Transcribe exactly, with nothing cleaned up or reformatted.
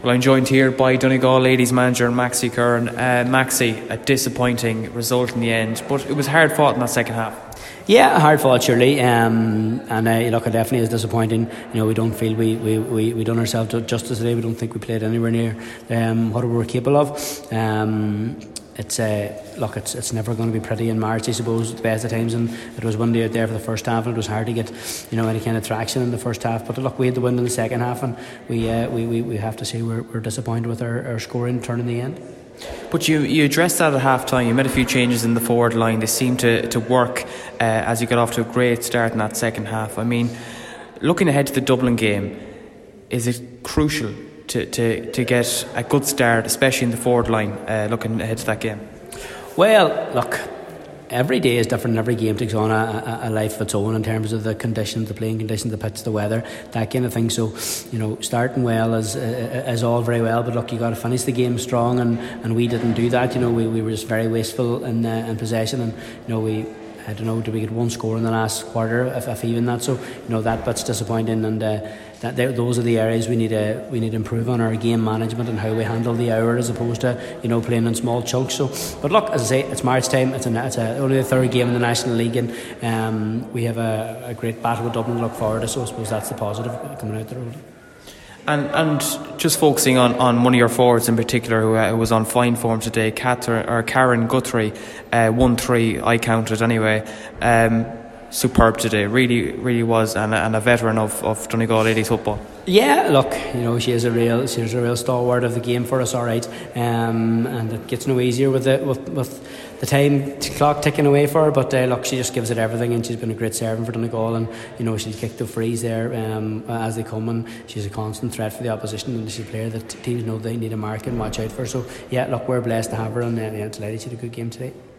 Well, I'm joined here by Donegal ladies manager Maxi Curran. Uh, Maxi, a disappointing result in the end, but it was hard fought in that second half. Yeah, hard fought surely, um, and uh, look, it definitely is disappointing. You know, we don't feel we we we we done ourselves justice today. We don't think we played anywhere near um, what we were capable of. Um, It's uh, look, it's it's never going to be pretty in March, I suppose, at the best of times, and it was windy out there for the first half, and it was hard to get, you know, any kind of traction in the first half. But look, we had the win in the second half, and we uh, we, we we have to say we're we're disappointed with our, our scoring turn in the end. But you, you addressed that at half time. You made a few changes in the forward line. They seemed to, to work uh, as you got off to a great start in that second half. I mean, looking ahead to the Dublin game, is it crucial to, to, to get a good start, especially in the forward line, uh, looking ahead to that game? Well, look, every day is different. Every game takes on a, a, a life of its own in terms of the conditions, the playing conditions, the pitch, the weather, that kind of thing. So, you know, starting well is uh, is all very well, but look, you got to finish the game strong, and, and we didn't do that. You know, we, we were just very wasteful in uh, in possession, and you know we. I don't know, did we get one score in the last quarter, if, if even that? So, you know, that bit's disappointing, and uh, that those are the areas we need to we need to improve on, our game management and how we handle the hour as opposed to, you know, playing in small chunks. So, but look, as I say, it's March time. It's a, it's a, only the third game in the National League, and um, we have a, a great battle with Dublin to look forward to. So, I suppose that's the positive coming out the road. And and just focusing on, on one of your forwards in particular, who, uh, who was on fine form today, Cather, or Karen Guthrie, uh, one three I counted anyway. Um, superb today, really, really was, and, and a veteran of, of Donegal ladies football. Yeah, look, you know, she is a real, she's a real stalwart of the game for us, all right. Um, and it gets no easier with the with, with the time t- clock ticking away for her. But uh, look, she just gives it everything, and she's been a great servant for Donegal. And you know, she'll kick the frees there um, as they come, and she's a constant threat for the opposition. And she's a player that teams know they need to mark and watch out for. So yeah, look, we're blessed to have her, and uh, yeah, delighted she had a good game today.